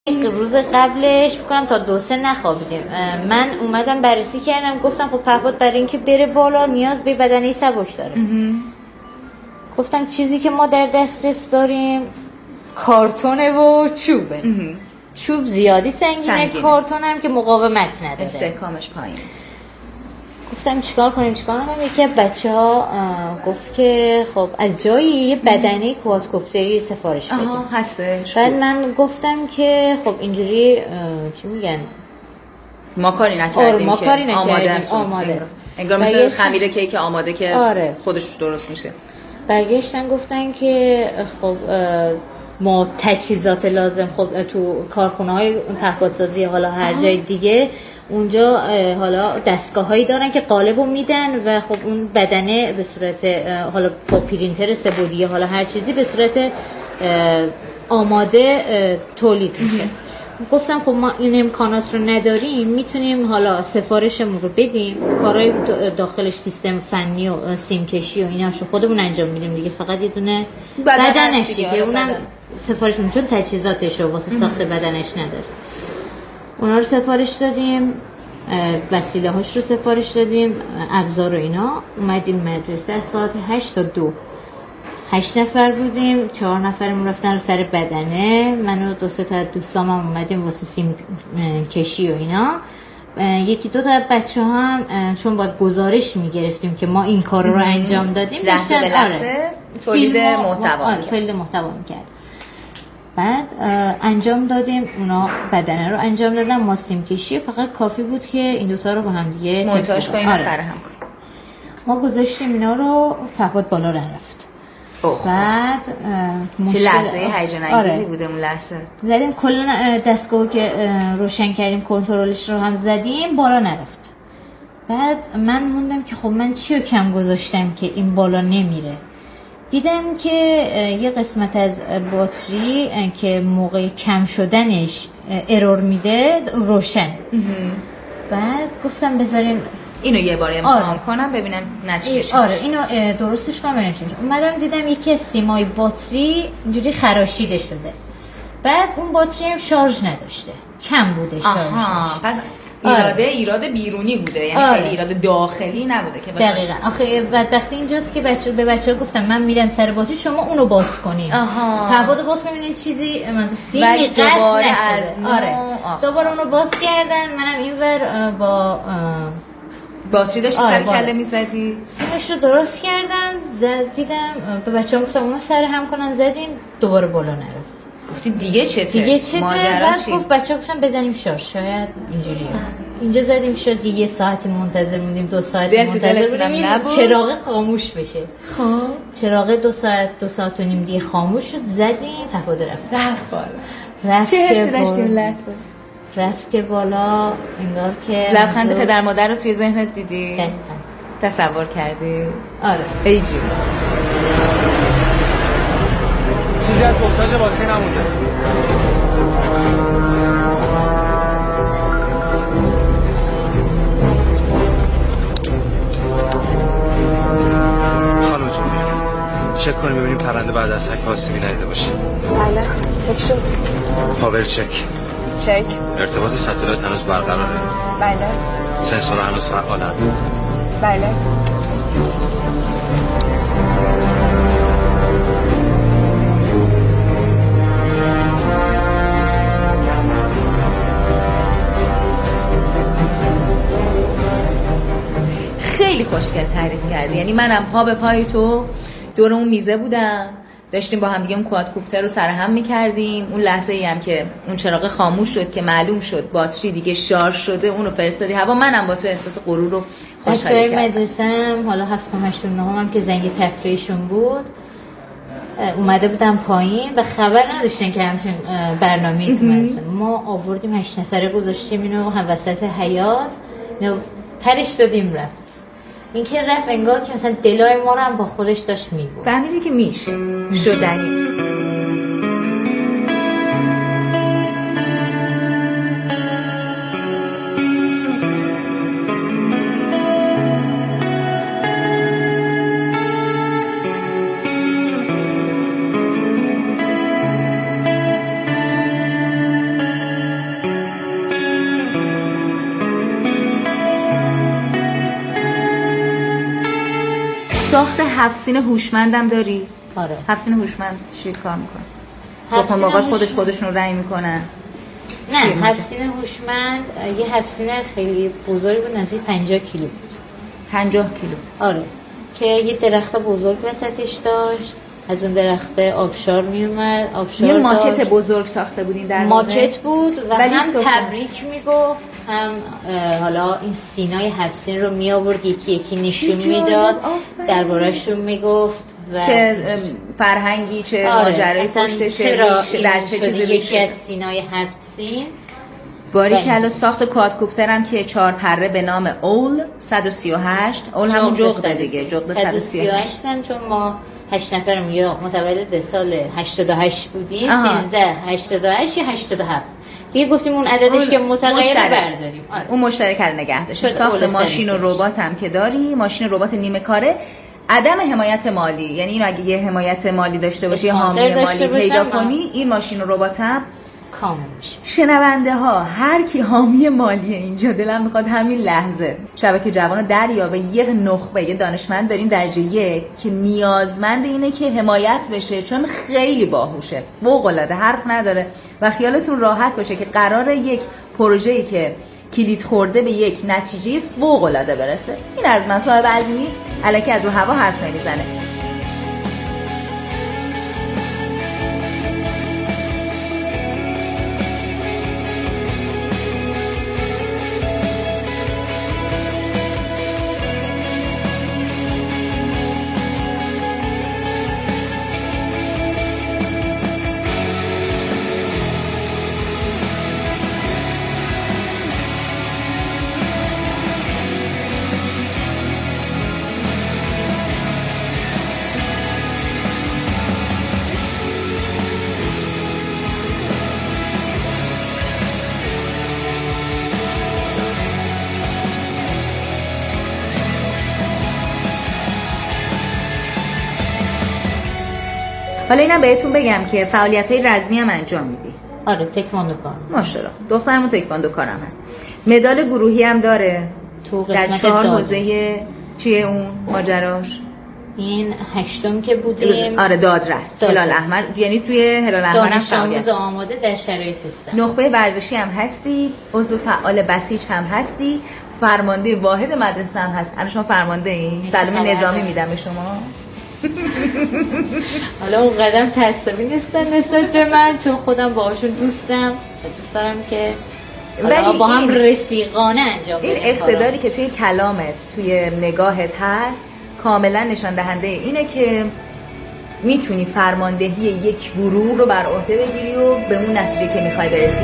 روز قبلش فکرم تا 2-3 نخوابیدیم. من اومدم بررسی کردم، گفتم خب پهپاد برای اینکه بره بالا نیاز به بدنه سبک داره. گفتم چیزی که ما در دسترس داریم کارتونه و چوبه. چوب زیادی سنگینه. کارتون هم که مقاومت نداره، استحکامش پایین. گفتم چیکار کنیم. یکی از بچه‌ها گفت که خب از جایی یه بدنه کوادکوپتری سفارش بدیم. هستش. بعد من گفتم که خب اینجوری چی میگن، ما کاری نکردیم ما که کاری نکردیم. آماده است. انگار مثل خمیر کیک آماده که خودش درست میشه. برگشتن گفتن که خب ما تجهیزات لازم خب تو کارخونه‌های پهپادسازی حالا هر جای دیگه اونجا حالا دستگاه‌هایی دارن که قالبو میدن و خب اون بدنه به صورت حالا با پرینتر سه‌بعدی حالا هر چیزی به صورت آماده تولید میشه. گفتم خب ما این امکانات رو نداریم، میتونیم حالا سفارشمون رو بدیم، کارهای داخلش سیستم فنی و سیم کشی و ایناشو خودمون انجام میدیم دیگه، فقط یه دونه بدنش دیگه اونم سفارش میدیم چون تجهیزاتش رو واسه ساخت بدنش نداره. اونا رو سفارش دادیم، وسیله هاش رو سفارش دادیم، ابزار و اینا. اومدیم مدرسه از ساعت 8 تا 2. 8 نفر بودیم، 4 نفرمون رفتن رو سر بدنه، من و 2-3 تا دوستام هم اومدیم واسه سیم کشی و اینا. یکی دو تا بچه هم چون باید گزارش میگرفتیم که ما این کار رو انجام دادیم، لحظه به لحظه تولید محتوا میکرد. بعد انجام دادیم، اونا بدنه رو انجام دادن، ما سیم کشی. فقط کافی بود که این دوتا رو با هم دیگه مونتاژ کنیم، سر هم کنیم. ما گذاشتیم اینا رو، پهپاد بالا رفت. بعد چه لحظه هیجان انگیزی بوده اون لحظه. زدیم کلا دستگاهو که روشن کردیم، کنترلش رو هم زدیم، بالا نرفت. بعد من موندم که خب من چی رو کم گذاشتم که این بالا نمیره. دیدم که یه قسمت از باتری که موقع کم شدنش ارور میده روشن. بعد گفتم بذاریم اینو یه بار امتحان کنم ببینم نتیجهش. اینو درستش کنم ببینم چی میشه. اومدم دیدم یکی از سیمای باتری اینجوری خراشیده شده. بعد اون باتری هم شارژ نداشته، کم بوده شارژش. پس ایراد بیرونی بوده، یعنی خیلی ایراد داخلی نبوده که دقیقاً. آخه بدبختی اینجاست که به بچه‌ها گفتم من میرم سر باتری، شما اونو باز کنین. پهپادو باز ببینین چیزی منظور سیمی قطع نشده. دوباره اونو باز کردن، منم اینور با باتری داشتی سر کله میزدی، سیمش رو درست کردن، دیدم به بچه‌ها گفتم اونو سر هم کنن، زدیم دوباره بالا نرفت. گفتی دیگه چته؟ بعد گفت بچه‌ها گفتن بزنیم شارژ، شاید اینجوریه. اینجا زدیم شارژ، یه ساعتی منتظر موندیم، 2 ساعت منتظر بودیم چراغ خاموش بشه. خب چراغ 2 ساعت و نیم دیگه خاموش شد، زدیم پهپاد رفت. چه حسی داشتی اون لحظه؟ رفت که بالا، انگار که لبخند پدر مادر رو توی ذهنت دیدی؟ تصور کردی؟ آره. ای جون چیزی از ولتاژ باتری نمونده. خانم جون چک کنیم ببینیم پرنده بعد از حک آسیبی ندیده باشه. بله چک شد. پاور چک. ارتباط ستلایت هنوز برقراره. بله. سنسورها هنوز فعالن. بله. خیلی خوشگل تعریف کردی. یعنی منم پا به پای تو دور اون میزه بودم، داشتیم با هم دیگه اون کوادکوپتر رو سرهم می‌کردیم. اون لحظه‌ای هم که اون چراغ خاموش شد که معلوم شد باتری دیگه شارژ شده، اون رو فرستادی هوا، منم با تو احساس غرور رو خوشحالی کردم. مدرسه‌ام حالا 7م 8م 9م که زنگ تفریحشون بود، اومده بودم پایین و خبر نداشتن که همچین برنامه‌ای تو مدرسه. ما آوردیم 8 نفره گذاشتیم اینو هم وسط حیاط، پرش دادیم رفت. این که رفت انگار که مثلا دلای ما رو هم با خودش داشت میبود. فهمیدی که میشه شدنی. ساخت 7 سین هوشمندم داری؟ آره. 7 سین هوشمند چی کار میکنه؟ تخم‌مرغاش خودشون رنگ میکنن؟ نه، 7 سین هوشمند یه 7 سین خیلی بزرگی بود، نزدیک 50 کیلو بود. 50 کیلو؟ آره. که یه درخت بزرگ وسطش داشت، از اون درخت آبشار میومد، آبشار یه ماکت داشت. بزرگ ساخته بودین در ماکت بود و ولی هم تبریک میگفت، هم حالا این سینای 7 سین رو می آورد یکی یکی نشون میداد، درباره‌شون میگفت و چه فرهنگی چه ماجرای پشتشه، در چه چیزی یکی از سینای 7 سین. باریکلا. ساخت کوادکوپترم که 4 پره به نام اول 138. اول همون جغد دیگه، جغد 138 هم چون ما 8 نفرم یا متولد سال 88 بودیم، 13 88 یا 87 دیگه گفتیم اون عددش که متغیر برداریم. آره. اون مشترک رو نگه داشتیم. ساخت ماشین و ربات هم که داری، ماشین ربات نیمه کاره. عدم حمایت مالی، یعنی اینو اگه یه حمایت مالی داشته باشی، حامی مالی پیدا کنی، این ماشین و ربات هم کامل میشه. شنونده ها، هر کی حامی مالی اینجا، دلم میخواد همین لحظه شبکه جوان دریابه یک نخبه، یه دانشمند داریم درجه 1 که نیازمند اینه که حمایت بشه، چون خیلی باهوشه، فوق‌العاده، حرف نداره و خیالتون راحت باشه که قراره یک پروژه‌ای که کلید خورده به یک نتیجه فوق‌العاده برسه. این از من صاحب عظیمی الکی از رو هوا حرف نمیزنه. حالا اینم بهتون بگم که فعالیت‌های رزمی هم انجام میدی. آره، تکواندو کار. ماشاءالله. دخترمون تکواندو کارم هست. مدال گروهی هم داره. تو قسمت در 4 حوزه چیه اون ماجراش؟ این 8م که بودیم. آره، دادرس. هلال احمر، یعنی توی هلال احمر هم دانش آماده در شرایط است. نخبه ورزشی هم هستی، عضو فعال بسیج هم هستی، فرمانده واحد مدرسه هم هست. الان شما فرمانده این؟ سلام نظامی میدم به شما. حالا اون قدم تعصبی نیستن نسبت به من، چون خودم باهاشون دوستم و دوست دارم که با هم رفیقانه انجام بدیم. این اقتداری که توی کلامت، توی نگاهت هست، کاملا نشان دهنده اینه که میتونی فرماندهی یک گروه رو بر عهده بگیری و به اون نتیجه که میخوای برسی.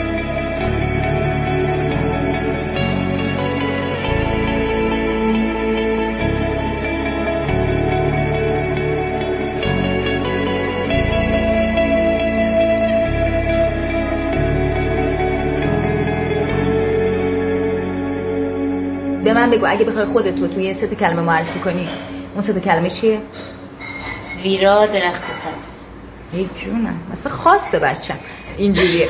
به من بگو اگه بخوای خودتو توی 3 کلمه معرفی کنی، اون 3 کلمه چیه؟ ویرا درخت سبز. ای جونم، مثلا خواسته بچم اینجوریه.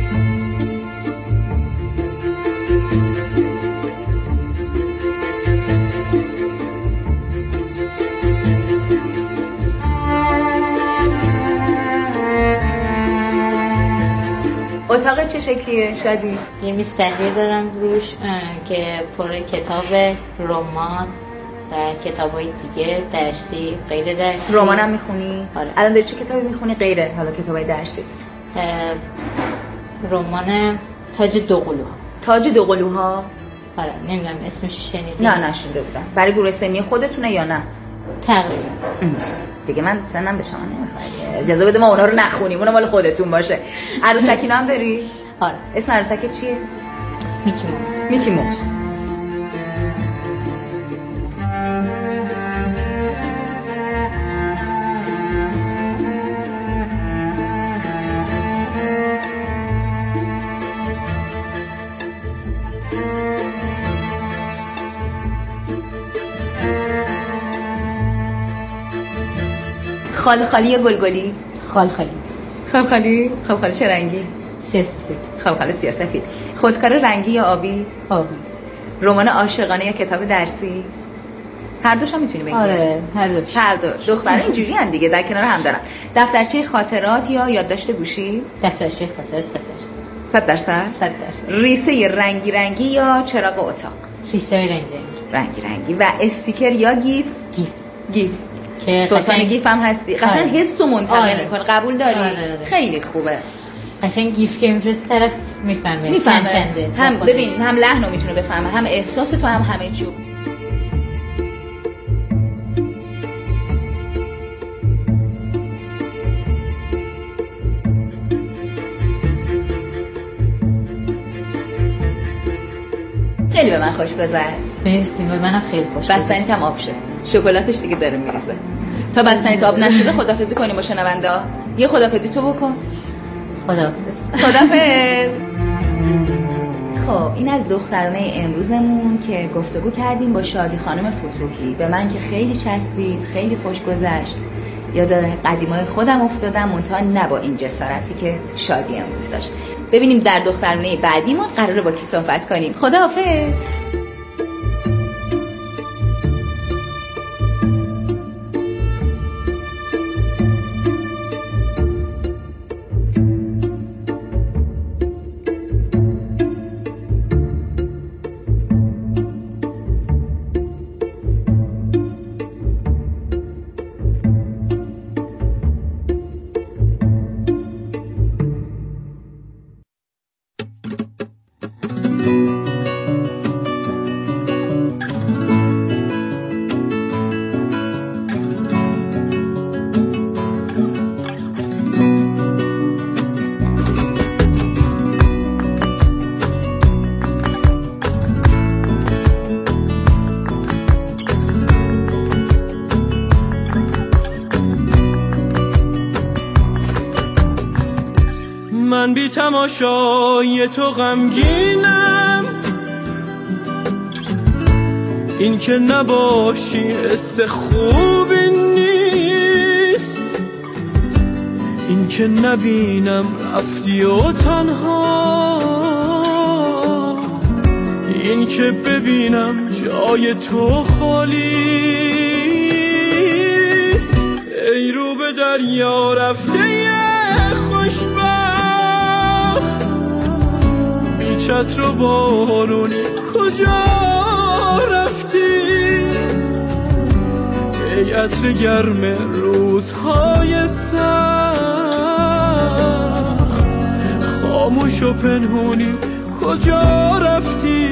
اتاق چه شکلیه شادی؟ یه میز تحریر دارم روش که پر کتاب رمان و کتابای دیگه، درسی غیر درسی. رمانم میخونی؟ آره. الان داری چه کتابی میخونی غیره حالا کتابای درسی؟ رمان تاج دوقلوها. تاج دوقلوها؟ آره، نمیدونم اسمش شنیدی؟ نه نشنیده بودم. برای گروه سنی خودتونه یا نه؟ تقریبا. دیگه من سنم به شما نمیخواد، اجازه بده ما اونا رو نخونیم، اونا مال خودتون باشه. عروسکی هم داری؟ آره. اسم عروسک چیه؟ میکی موس. میکی موس. خال خالی یا گلگلی؟ خال خالی. خال خالی؟ خال خالی چه رنگی؟ سیاه‌سفید. خال خالی سیاه‌سفید. خودکار رنگی یا آبی؟ آبی. رمان عاشقانه یا کتاب درسی؟ هر دوش هم میتونی بگی؟ آره هر دو دخترها اینجوری ان دیگه، در کنار هم دارن. دفترچه خاطرات یا یادداشت گوشی؟ دفترچه خاطرات 100%. ریسه رنگی یا چراغ اتاق؟ ریسه رنگی و استیکر یا گیف که سلطان گیف هم هستی. قشنگ حس و منتقل میکنه. قبول داری؟ آره. خیلی خوبه. قشنگ گیف که میفرست طرف میفهمه چنده. هم ببین هم لحنو میتونه بفهمه، هم احساس تو، هم همه چیو. خیلی به من خوش گذشت. مرسی، به منم خیلی خوش گذشت. بستنیت هم آب شد، شکلاتش دیگه داره میریزه. تا بستنیت آب نشده خدافظی کنیم با شنونده ها. یه خدافظی تو بکن. خدافظ. خب این از دخترانه امروزمون که گفتگو کردیم با شادی خانم فتوحی. به من که خیلی چسبید، خیلی خوش گذشت. یاد قدیمای خودم افتادم، منتها نه با این جسارتی که شادی امروز داشت. ببینیم در دخترانه بعدیمون قراره با کی صحبت کنیم. خداحافظ. من بی تماشای تو غمگینم، این که نباشی حس خوبی نیست، این که نبینم رفتی و تنها، این که ببینم جای تو خالیست. ای رو به دریا رفته خوشبخت، بی چتر و بارونی کجا رفتی؟ ای عطر گرم روزهای سخت، خاموش و پنهونی کجا رفتی؟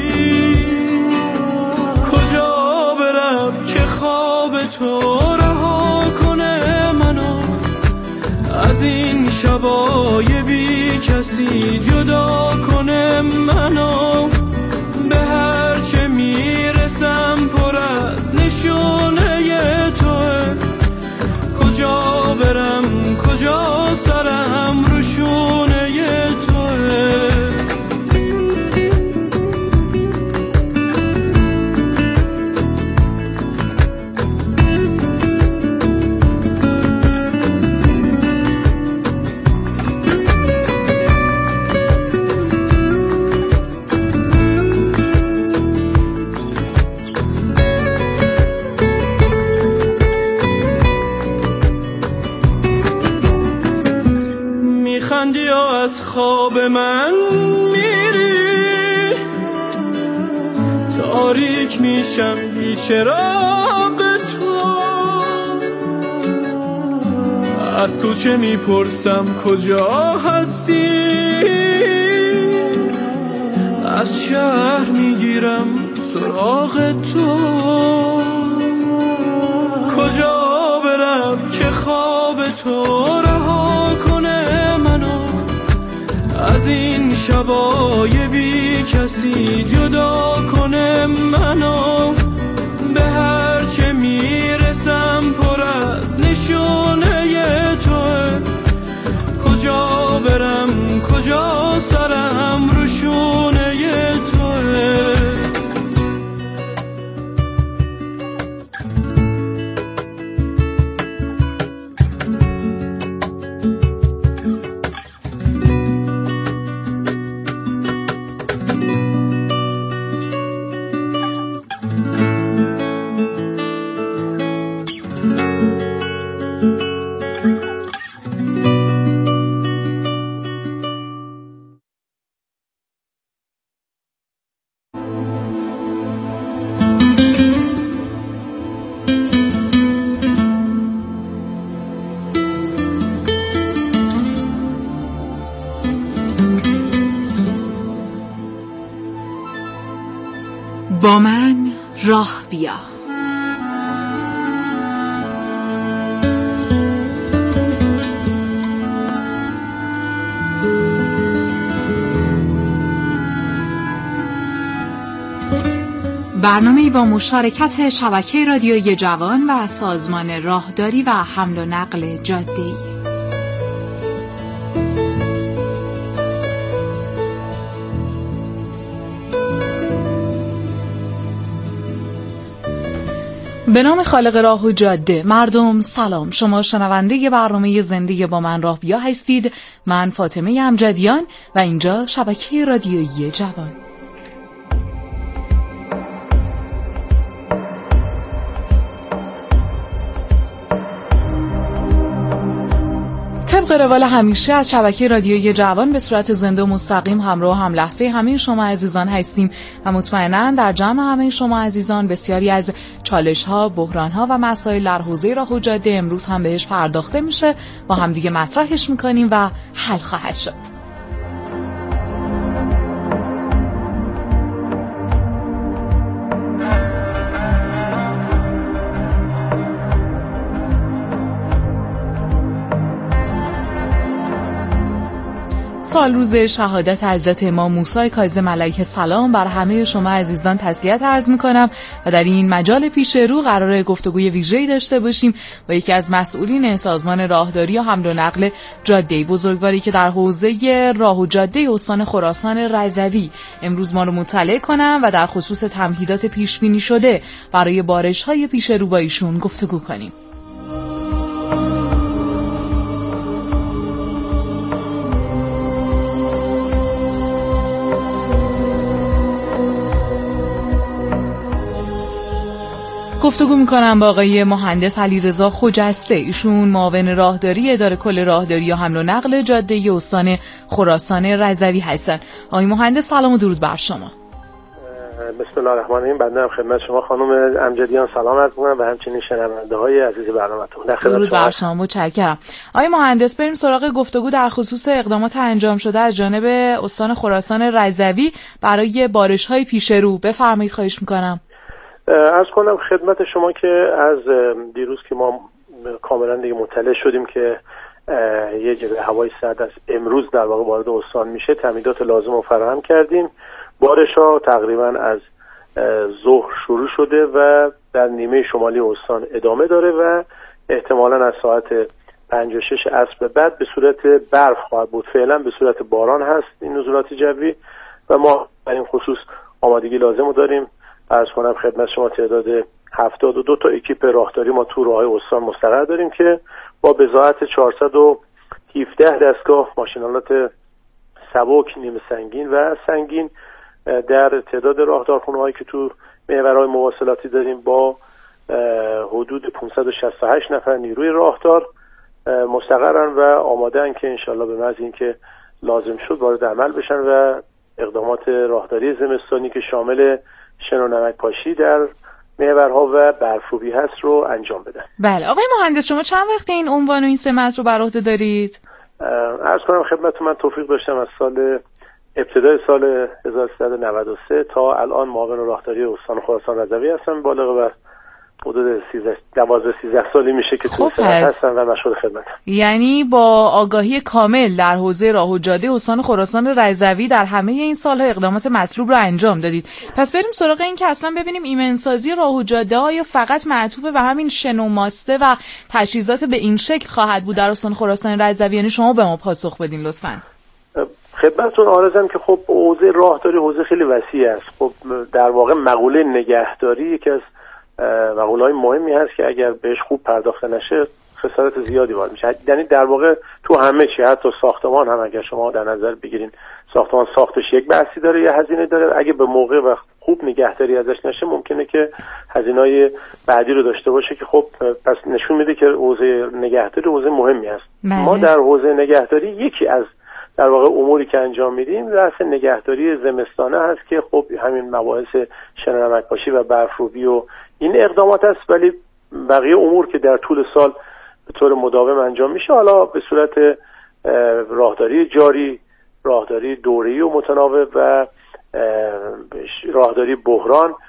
کجا برم که خواب تو رها کنه منو از این شبای بی کسی، جدا کنه منو. به هر چه میرسم پر از نشونه توه، کجا برم کجا سرم رو شونه توه. میخندی و از خواب من میری، تاریک میشم بی چراغ تو. از کوچه میپرسم کجا هستی، از شهر میگیرم سراغ تو. کجا برم که خواب تو رها کنه منو از این شبای بی کسی، جدا کنه منو. به هر چه میرسم پر از نشونه توه، کجا برم کجا سرم رو شونه توه. با من راه بیا. برنامه‌ای با مشارکت شبکه رادیویی جوان و سازمان راهداری و حمل و نقل جاده‌ای. به نام خالق راه و جاده. مردم سلام، شما شنونده برنامه زنده با من راه بیا هستید. من فاطمه امجدیان و اینجا شبکه رادیویی جوان. طبق روال همیشه از شبکه رادیویی جوان به صورت زنده و مستقیم همراه هم لحظه همه شما عزیزان هستیم و مطمئناً در جمع همه شما عزیزان بسیاری از چالش‌ها، بحران‌ها و مسائل در حوزه راه و جاده امروز هم بهش پرداخته میشه، با هم دیگه مطرحش میکنیم و حل خواهد شد. سال روز شهادت حضرت امام موسی کاظم علیه السلام بر همه شما عزیزان تسلیت عرض می‌کنم و در این مجال پیش رو قراره گفتگوی ویژه‌ای داشته باشیم با یکی از مسئولین سازمان راهداری و حمل و نقل جاده‌ای بزرگواری که در حوزه راه و جاده استان خراسان رضوی امروز ما رو مطلع کنم و در خصوص تمهیدات پیش‌بینی شده برای بارش‌های پیش رو با ایشون گفتگو کنیم. گفتگو میکنم با آقای مهندس علیرضا خجسته. ایشون معاون راهداری اداره کل راهداری و حمل و نقل جاده استان خراسان رضوی هستن. آقای مهندس سلام و درود بر شما. بسم الله الرحمن الرحیم. بنده هم خدمت شما خانم امجدیان سلام عرض می‌کنم و همچنین شنونده‌های عزیز برنامه‌تون. درود بر شما. متشکرم. آقای مهندس بریم سراغ گفتگو در خصوص اقدامات انجام شده از جانب استان خراسان رضوی برای بارش‌های پیش رو. بفرمایید خواهش می‌کنم. عرض کنم خدمت شما که از دیروز که ما کاملا دیگه مطلع شدیم که یه جبهه هوای سرد از امروز در واقع وارد استان میشه، تمهیدات لازم رو فراهم کردیم. بارش‌ها تقریبا از ظهر شروع شده و در نیمه شمالی استان ادامه داره و احتمالاً از ساعت 5 و 6 عصر به بعد به صورت برف خواهد بود. فعلا به صورت باران هست این نزولات جوی و ما در این خصوص آمادگی لازم رو داریم. عرض کنم خدمت شما تعداد 72 تا اکیپ راهداری ما تو راههای استان مستقر داریم که با بضاعت 417 دستگاه ماشینالات سبک، نیمه سنگین و سنگین در تعداد راهدارخونه‌هایی که تو محورهای مواصلاتی داریم با حدود 568 نفر نیروی راهدار مستقرن و آماده‌اند که انشالله به محض اینکه لازم شد وارد عمل بشن و اقدامات راهداری زمستانی که شامل شن و نمک پاشی در محورها و برفروبی هست رو انجام بدن. بله آقای مهندس شما چند وقت این عنوان و این سمت رو بر عهده دارید؟ عرض کنم خدمت من توفیق داشتم از ابتدای سال 1393 تا الان معاون راهداری استان خراسان رضوی هستم. بالغ بر حدود 12-13 سالی میشه که تو سمت هستم و مشغول خدمتم. یعنی با آگاهی کامل در حوزه راه و جاده استان خراسان رضوی در همه این سال‌ها اقدامات مطلوب رو انجام دادید. پس بریم سراغ این که اصلا ببینیم ایمنسازی راه و جاده ها یا فقط معطوف به همین شن و ماسته و تجهیزات به این شکل خواهد بود در استان خراسان رضوی؟ یعنی شما به ما پاسخ بدین لطفاً. خدمتتون عرضم که خب حوزه راهداری حوزه خیلی وسیع است. خب در واقع مقوله نگهداری یکی از مقوله‌های مهمی هست که اگر بهش خوب پرداخته نشه خسارت زیادی وارد میشه. یعنی در واقع تو همه چی، حتی ساختمان هم اگر شما در نظر بگیرین ساختمان ساختش یک بحثی داره یا هزینه داره، اگه به موقع و خوب نگهداری ازش نشه ممکنه که هزینه‌های بعدی رو داشته باشه که خب پس نشون میده که حوزه نگهداری حوزه مهمی است. ما در حوزه نگهداری یکی از در واقع اموری که انجام میدیم بحث نگهداری زمستانه هست که خب همین مباحث شن و نمک پاشی و برفروبی و این اقدامات است، ولی بقیه امور که در طول سال به طور مداوم انجام میشه، حالا به صورت راهداری جاری، راهداری دوره‌ای و متناوب و راهداری بحران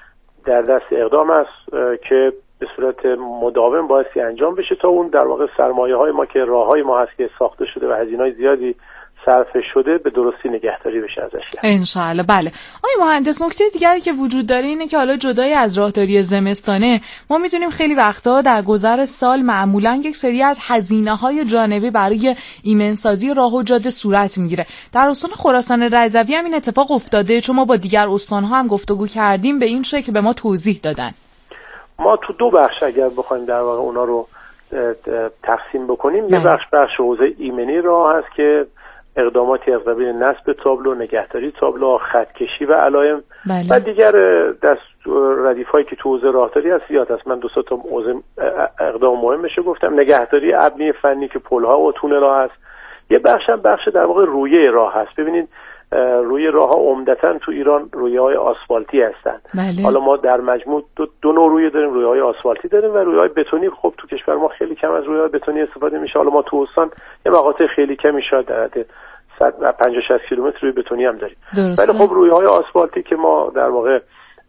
در دست اقدام است که به صورت مداوم بایستی انجام بشه تا اون در واقع سرمایه‌های ما که راه‌های ما هست که ساخته شده و هزینه‌های زیادی صرف شده به درستی نگهداری بشه ازش. انشالله. بله آقای مهندس، نکته دیگری که وجود داره اینه که حالا جدای از راهداری زمستانه ما می‌دونیم خیلی وقتا در گذر سال معمولاً یک سری از هزینه‌های جانبی برای ایمنسازی راه و جاده صورت میگیره. در استان خراسان رضوی هم این اتفاق افتاده، چون ما با دیگر استان‌ها هم گفتگو کردیم به این شکل به ما توضیح دادن. ما تو دو بخش اگر بخوایم در واقع اونا رو تقسیم بکنیم، یه بخش حوزه ایمنی راه هست که اقداماتی از قبیل نصب تابلو، نگهداری تابلو، خطکشی و علائم و دیگر ردیف‌هایی که تو حوزه راهداری هست زیاد هست. من 2 تا اقدام مهمش گفتم. نگهداری ابنی فنی که پل‌ها و تونل‌ها هست. یه بخش هم بخش در واقع رویه راه هست. ببینید روی راه‌ها عمدتاً تو ایران رویه‌های آسفالتی هستن. حالا ما در مجموع دو نوع رویه داریم، رویه‌های آسفالتی داریم و رویه‌های بتونی. خب تو کشور ما خیلی کم از رویه‌های بتونی استفاده میشه. حالا ما تو استان یه مقاطع خیلی کمی شاید در حد 150-60 کیلومتر روی بتونی هم داریم. ولی خب رویه‌های آسفالتی که ما در واقع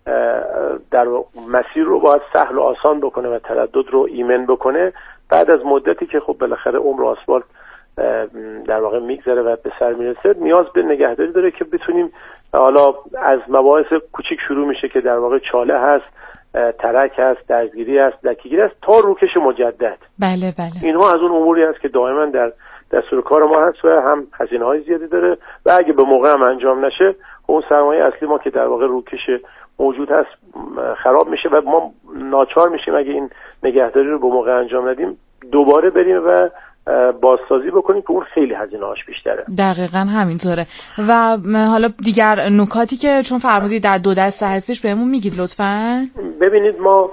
در مسیر رو باید سهل و آسان بکنه و تردد رو ایمن بکنه، بعد از مدتی که خب بالاخره عمر آسفالت در واقع میگذره و به سر میرسه، نیاز به نگهداری داره که بتونیم، حالا از مباحث کوچیک شروع میشه که در واقع چاله هست، ترک هست، درگیری هست، لکه‌گیری هست، تا روکش مجدد. بله. اینها از اون اموری هست که دائما در دستور کار ما هست و هم هزینه‌های زیادی داره و اگه به موقع هم انجام نشه اون سرمایه اصلی ما که در واقع روکش موجود هست خراب میشه و ما ناچار میشیم اگه این نگهداری رو به موقع انجام ندیم دوباره بریم و بازسازی بکنیم که اون خیلی هزینه‌اش بیشتره. دقیقاً همینطوره. و حالا دیگر نکاتی که چون فرمودید در 2 دسته هستش بهمون میگید لطفاً. ببینید ما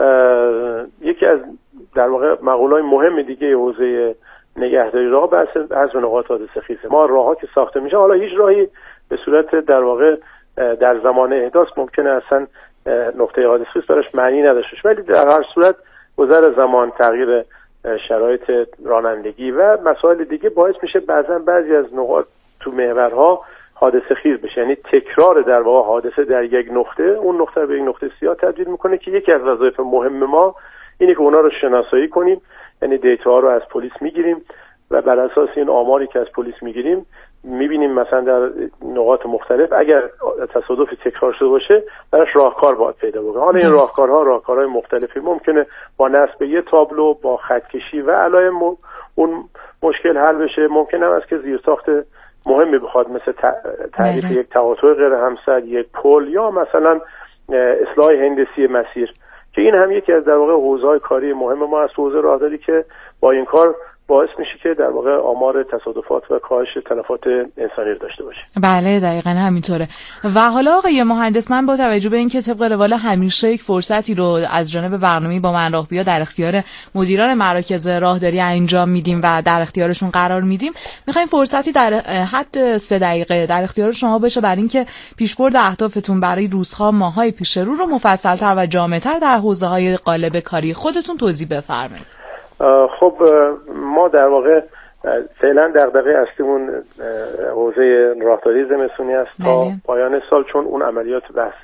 یکی از در واقع مقوله‌های مهم دیگه حوزه نگهداری راه بحث حذف نقاط حادثه خیزه. ما راه‌ها که ساخته میشه، حالا هیچ راهی به صورت در واقع در زمان احداث ممکنه اصلا نقطه حادثه خیز براش معنی نداشته، ولی در هر صورت گذر زمان، تغییر شرایط رانندگی و مسائل دیگه باعث میشه بعضی از نقاط تو محورها حادثه خیز بشه، یعنی تکرار در واقع حادثه در یک نقطه اون نقطه رو به یک نقطه سیاه تبدیل میکنه که یکی از وظایف مهم ما اینه که اونا رو شناسایی کنیم، یعنی دیتا رو از پلیس میگیریم و بر اساس این آماری که از پلیس میگیریم میبینیم مثلا در نقاط مختلف اگر تصادفی تکرار شده باشه براش راهکار باید پیدا بکنه. حالا این راهکارهای مختلفی ممکنه با نصب یه تابلو، با خطکشی و علائم اون مشکل حل بشه. ممکنه هم است که زیرساخت مهمی بخواد، مثل تعریف یک تقاطع غیر همسد، یک پل یا مثلا اصلاح هندسی مسیر، که این هم یکی از در واقع حوزه‌های کاری مهم ما از حوزه راهداری که با این کار باعث میشه که در واقع آمار تصادفات و کاهش تلفات انسانی رو داشته باشه. بله دقیقاً همینطوره. و حالا آقای مهندس، من با توجه به اینکه طبق روال همیشه یک فرصتی رو از جانب برنامه با من راه بیا در اختیار مدیران مراکز راهداری انجام میدیم و در اختیارشون قرار میدیم، میخوایم فرصتی در حد 3 دقیقه در اختیار شما بشه برای اینکه پیشبرد اهدافتون برای روزها، ماه‌های پیش رو مفصل‌تر و جامع‌تر در حوزه‌های قالب کاری خودتون توضیح بفرمایید. خب ما در واقع فعلا دغدغه اصلیمون حوزه راهداری زمستونی است تا پایان سال، چون اون عملیات بحث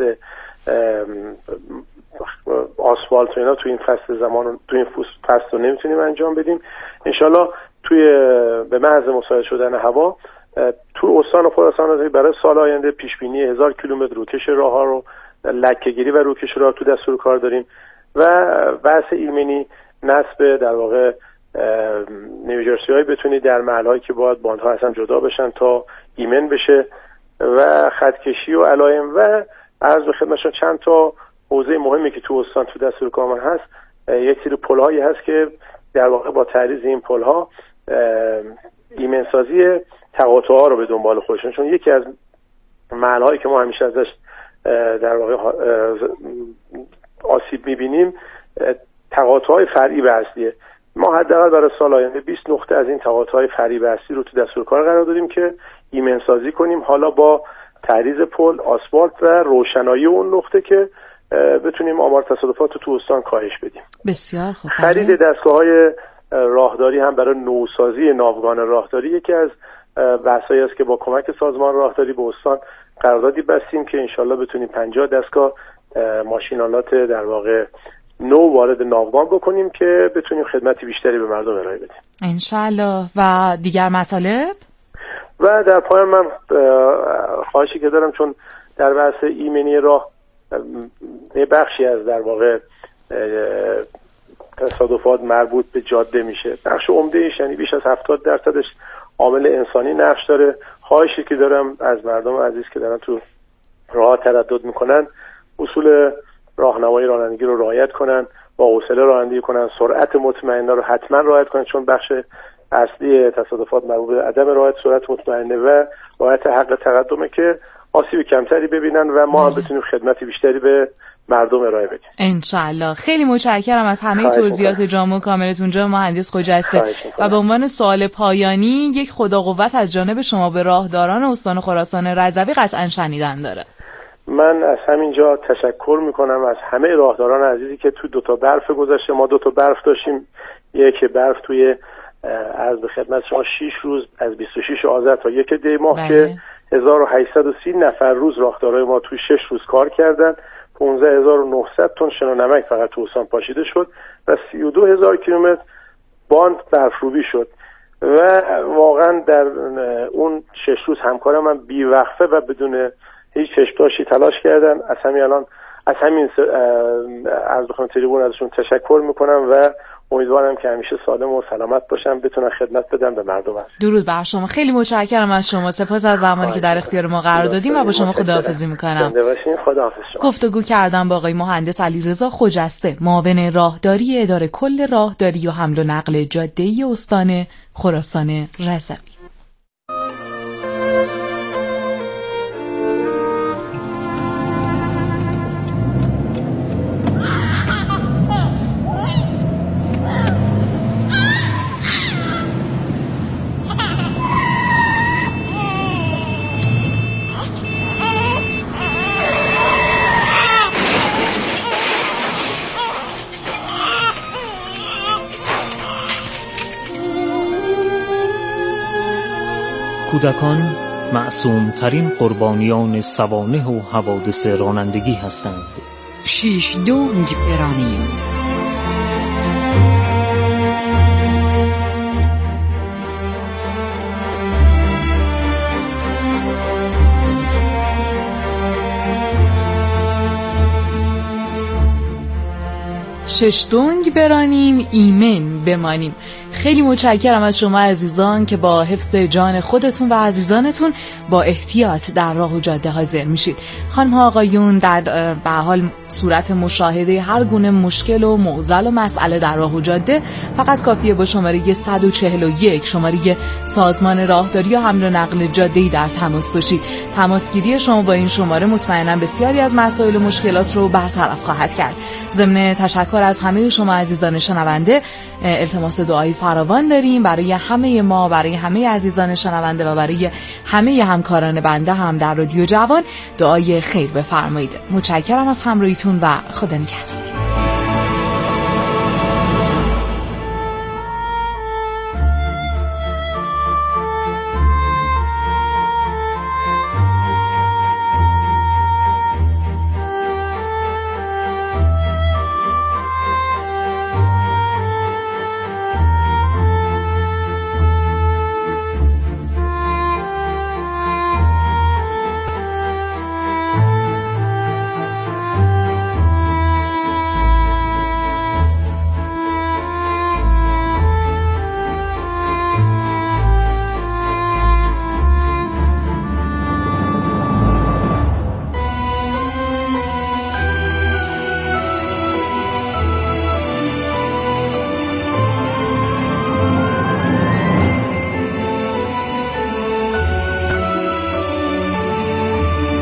آسفالت و اینا تو این فصل زمان تو این فصل رو نمیتونیم انجام بدیم. انشالله به محض مساعد شدن هوا تو استان خراسان رضوی برای سال آینده پیش بینی 1000 کیلومتر روکش راه‌ها رو، لکه‌گیری و روکش راه تو دستور کار داریم و بحث ایمنی، نصب در واقع نیوجرسی های بتونی در محلهایی که باید باندها اصلا جدا بشن تا ایمن بشه و خطکشی و علائم و عرض به خدمتشون چند تا حوزه مهمی که تو استان تو دستور کار هست. یک سری پل‌هایی هست که در واقع با تعریض این پل‌ها ایمنسازی تقاطع‌ها رو به دنبال خودشون، چون یکی از محلهایی که ما همیشه ازش در واقع آسیب می‌بینیم تقاطع‌های فرعی به اصلیه. ما حداقل برای سال آینده 20 نقطه از این تقاطع‌های فرعی به اصلی رو تو دستور کار قرار دادیم که ایمنسازی کنیم، حالا با تعریض پل، آسفالت و روشنایی اون نقطه که بتونیم آمار تصادفات رو تو استان کاهش بدیم. بسیار خوب. خرید دستگاه‌های راهداری هم برای نوسازی ناوگان راهداری یکی از بحثایی است که با کمک سازمان راهداری به استان قراردادی بستیم که انشالله بتونیم 50 دستگاه ماشینالات در واقع نو وارد ناوگان بکنیم که بتونیم خدمتی بیشتری به مردم ارائه بدیم انشالله. و دیگر مطالب؟ و در پایان من خواهشی که دارم، چون در بحث ایمنی راه یه بخشی از در واقع تصادفات مربوط به جاده میشه، بخش عمده‌ایش یعنی بیش از 70% عامل انسانی نقش داره. خواهشی که دارم از مردم عزیز که دارن تو راه تردد میکنن، اصول راهنمایی رانندگی رو رعایت کنن، با حوصله رانندگی کنن، سرعت مطمئنه رو حتما رعایت کنن، چون بخش اصلی تصادفات مربوط به عدم رعایت سرعت مطمئنه و رعایت حق تقدمه که آسیب کمتری ببینن و ما هم بتونیم خدمتی بیشتری به مردم ارائه بدیم انشالله. خیلی متشکرم از همه توضیحات جامع و کاملتون جناب مهندس خجسته. و به عنوان سوال پایانی، یک خدا قوت از جانب شما به راهداران استان خراسان رضوی قطعا شنیدن داره. من از همینجا تشکر میکنم از همه راهداران عزیزی که تو 2 برف گذشته، ما 2 برف داشتیم، یک برف توی عرض به خدمت شما 6 روز از 26 آذر تا 1 دی ماه که 1830 نفر روز راهدارای ما توی 6 روز کار کردن، 15900 تن شن و نمک فقط تو استان پاشیده شد و 32000 کیلومتر باند برفروبی شد و واقعا در اون 6 روز همکارم من بی‌وقفه و بدون هیچ چشم‌داشتی تلاش کردن. از همین از بخوام تریبون ازشون تشکر میکنم و امیدوارم که همیشه سالم و سلامت باشم، بتونن خدمت بدن به مردم. درود بر شما. خیلی متشکرم از شما. سپاس از زمانی که در اختیار ما قرار دادیم و با شما خداحافظی میکنم. زنده باشین. خداحافظ شما. گفتگو کردم با آقای مهندس علیرضا خجسته، معاون راهداری اداره کل راهداری و حمل و نقل جاده‌ای استان خراسان رضوی. کودکان معصومترین قربانیان سوانح و حوادث رانندگی هستند. شیش دونگ برانیم. شش دونگ برانیم، ایمن بمانیم. خیلی متشکرم از شما عزیزان که با حفظ جان خودتون و عزیزانتون با احتیاط در راه و جاده حاضر میشید. خانم ها آقایون، در به حال صورت مشاهده هر گونه مشکل و معضل و مسئله در راه و جاده فقط کافیه با شماره 141 شماره سازمان راهداری و حمل و نقل جاده‌ای در تماس باشید. تماسگیری شما با این شماره مطمئنا بسیاری از مسائل و مشکلات رو برطرف خواهد کرد. ضمن تشکر از همه شما عزیزان شنونده، التماس دعای فراوان داریم برای همه ما، برای همه عزیزان شنونده و برای همه همکاران بنده هم در رادیو جوان. دعای خیر بفرمایید. متشکرم از همراهیتون و خدا نگهدار.